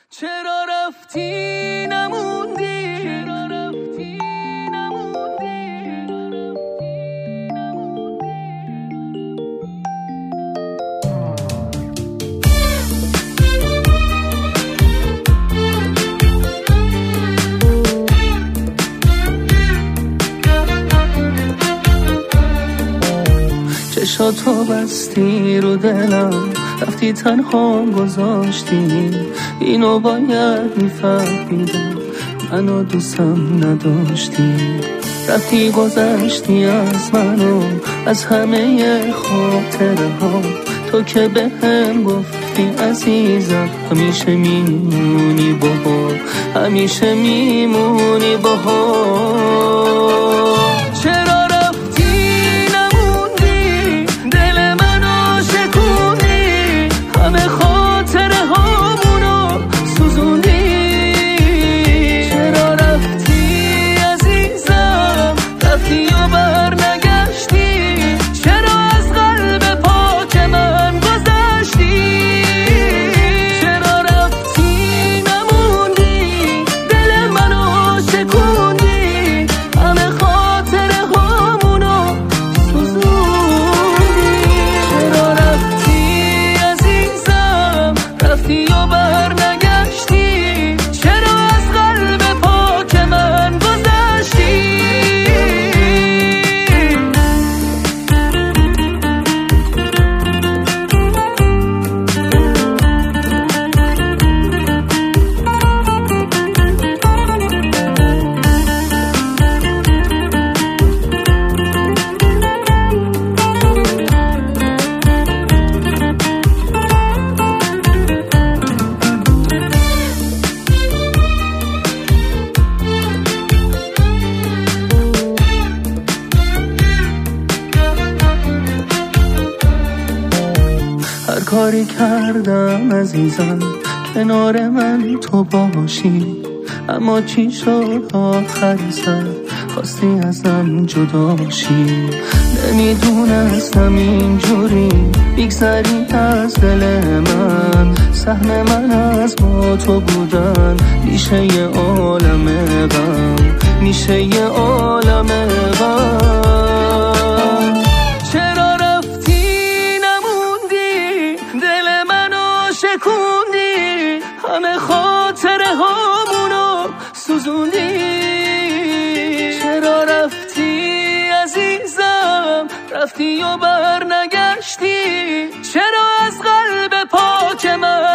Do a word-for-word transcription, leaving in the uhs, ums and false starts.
چرا رفتی نموندی، چرا رفتی نموندی. چشاتو بستی رو دلم، رفتی تنها گذاشتی. اینو باید میفهمیدم، منو دوستم نداشتی. رفتی گذشتی از منو، از همه خاطره ها. تو که به هم گفتی عزیزم همیشه میمونی باها، همیشه میمونی باها. کاری کردم عزیزم کنار من تو باشی، اما چی شد آخر سر خواستی ازم جداشی. نمیدونستم اینجوری بگذری از دل من، سهم من از با تو بودن میشه یه عالم غم، میشه یه عالم غم. شکوندی همه خاطره هامونو سوزوندی. چرا رفتی عزیزم، رفتی و بر نگشتی. چرا از قلب پاک من